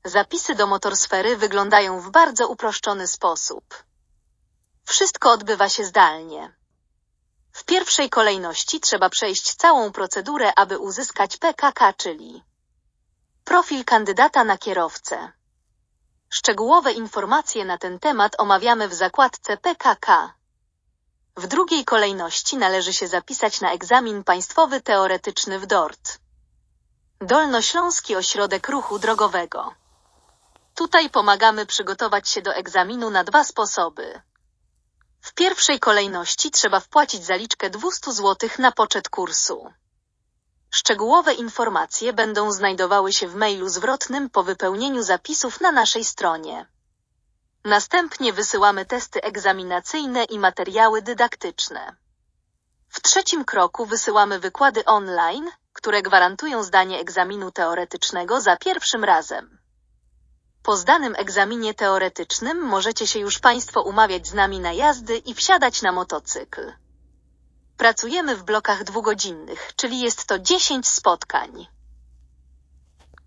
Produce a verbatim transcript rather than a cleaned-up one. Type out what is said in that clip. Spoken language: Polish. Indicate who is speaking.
Speaker 1: Zapisy do Motorsfery wyglądają w bardzo uproszczony sposób. Wszystko odbywa się zdalnie. W pierwszej kolejności trzeba przejść całą procedurę, aby uzyskać P K K, czyli profil kandydata na kierowcę. Szczegółowe informacje na ten temat omawiamy w zakładce P K K. W drugiej kolejności należy się zapisać na egzamin państwowy teoretyczny w D O R T. Dolnośląski Ośrodek Ruchu Drogowego. Tutaj pomagamy przygotować się do egzaminu na dwa sposoby. W pierwszej kolejności trzeba wpłacić zaliczkę dwieście złotych na poczet kursu. Szczegółowe informacje będą znajdowały się w mailu zwrotnym po wypełnieniu zapisów na naszej stronie. Następnie wysyłamy testy egzaminacyjne i materiały dydaktyczne. W trzecim kroku wysyłamy wykłady online, które gwarantują zdanie egzaminu teoretycznego za pierwszym razem. Po zdanym egzaminie teoretycznym możecie się już Państwo umawiać z nami na jazdy i wsiadać na motocykl. Pracujemy w blokach dwugodzinnych, czyli jest to dziesięć spotkań.